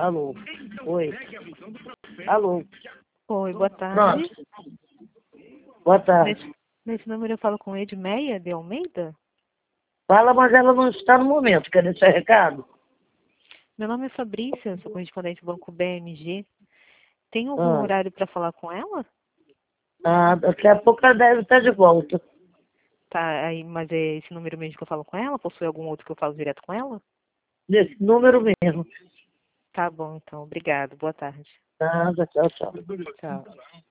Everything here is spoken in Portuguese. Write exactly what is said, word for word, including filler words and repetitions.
Alô. Oi. Alô. Oi, boa tarde. Pronto. Boa tarde. Nesse, nesse número eu falo com Edmeia de Almeida? Fala, mas ela não está no momento. Quer deixar recado? Meu nome é Fabrícia, sou correspondente do Banco B M G. Tem algum Ah, horário para falar com ela? ah, daqui a pouco ela deve estar de volta. Tá, aí, mas é esse número mesmo que eu falo com ela? Possui algum outro que eu falo direto com ela? Nesse número mesmo. Tá bom, então. Obrigado. Boa tarde. Nada, tchau, tchau. Tchau.